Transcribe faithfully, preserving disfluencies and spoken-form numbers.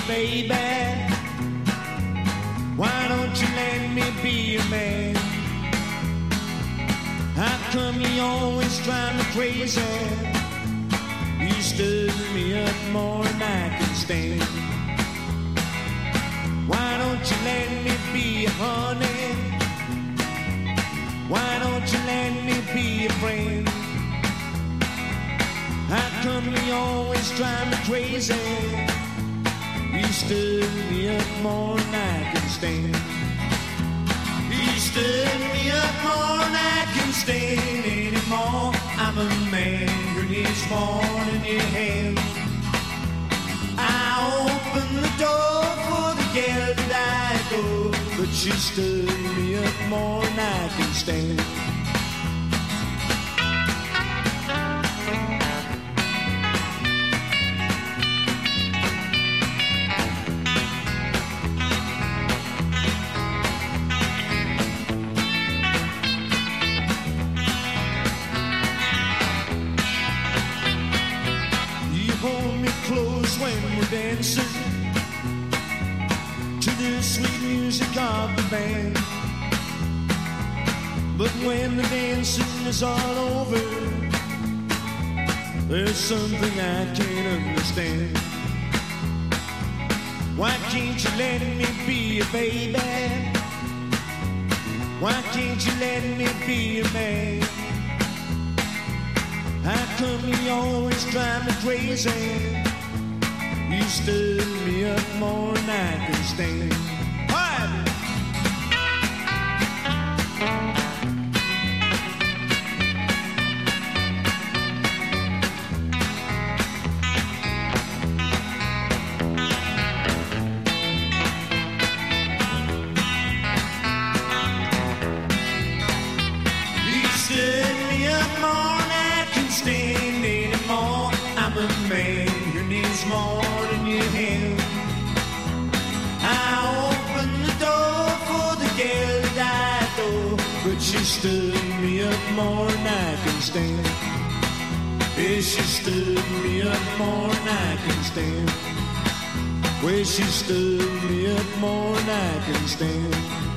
baby? Why don't you let me be your man? How come you always drive me crazy? You stood me up more than I can stand. Why don't you let me be your honey? Why don't you let me be your friend? How come you always drive me crazy? You stood me up more than I can stand. You stood me up more than I can stand anymore. I'm a man who needs more than your hand. I opened the door for the girl that I go, but she stood me up more than I can stand. When we're dancing to the sweet music of the band, but when the dancing is all over, there's something I can't understand. Why can't you let me be your baby? Why can't you let me be your man? How come you always drive me crazy? You stood me up more than I can stand. You stood me up more than I can stand anymore. I'm a man who needs more. I opened the door for the girl that I know, but she stood me up more than I can stand. Yeah, she stood me up more than I can stand. Well, she stood me up more than I can stand.